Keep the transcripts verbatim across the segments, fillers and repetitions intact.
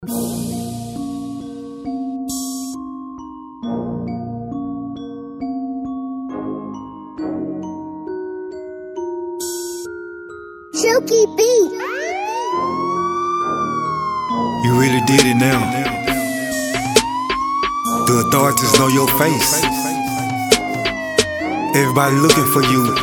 Silky beat. You really did it now. The authorities know your face. Everybody looking for you.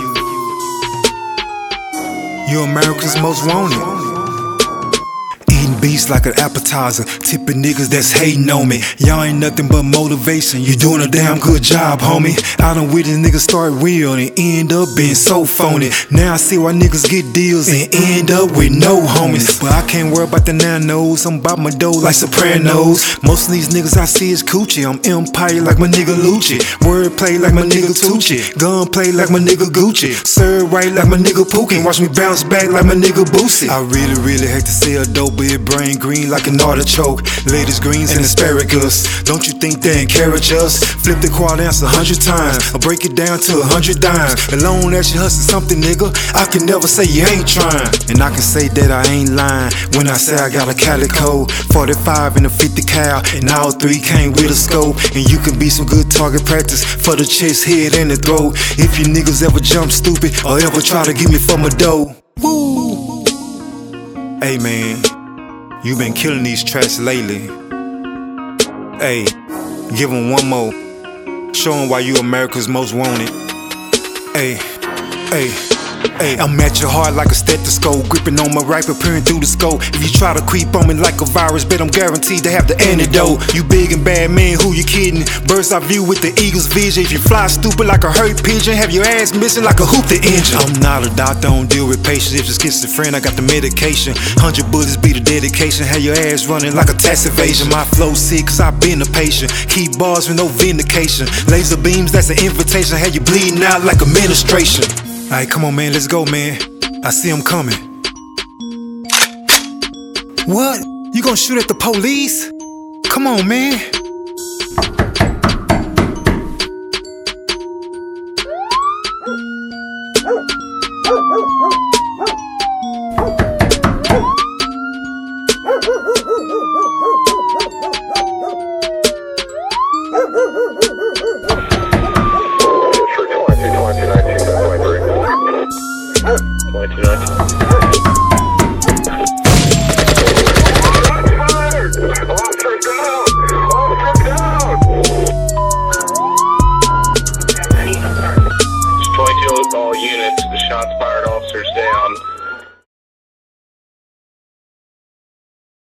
You're America's most wanted. Eating beats like an appetizer, tipping niggas that's hating on me. Y'all ain't nothing but motivation. You doing a damn good job, homie. I done witness niggas start real and end up being so phony. Now I see why niggas get deals and end up with no homies. But I can't worry about the nanos, I'm about my dough like Sopranos. Most of these niggas I see is coochie. I'm Empire like my nigga Lucci. Wordplay like my nigga Tucci. Gunplay like my nigga Gucci. Serve right like my nigga Pookie. Watch me bounce back like my nigga Boosie. I really, really hate to see a dope, but it brain green like an artichoke. Ladies greens and asparagus. Don't you think they encourage us? Flip the quad dance a hundred times, or break it down to a hundred dimes. Alone that you hustle something, nigga, I can never say you ain't trying. And I can say that I ain't lying when I say I got a calico, forty-five and a fifty cal, and all three came with a scope. And you can be some good target practice for the chest, head, and the throat. If you niggas ever jump stupid or ever try to get me for my dough. Woo! Hey man, you been killing these tracks lately. Hey, give them one more. Show them why you America's most wanted. Hey, hey. Hey, I'm at your heart like a stethoscope, gripping on my right, peering through the scope. If you try to creep on me like a virus, bet I'm guaranteed to have the antidote. You big and bad man, who you kidding? Bird's eye view with the eagle's vision. If you fly stupid like a hurt pigeon, have your ass missing like a hoop the engine. I'm not a doctor, don't deal with patients. If it's schizophrenic, I got the medication. Hundred bullets be the dedication. Have your ass running like a tax evasion. My flow sick, cause I been a patient. Keep bars with no vindication. Laser beams, that's an invitation. Have you bleeding out like administration. Alright, come on, man, let's go, man. I see him coming. What? You gonna shoot at the police? Come on, man. twenty-two nineteen.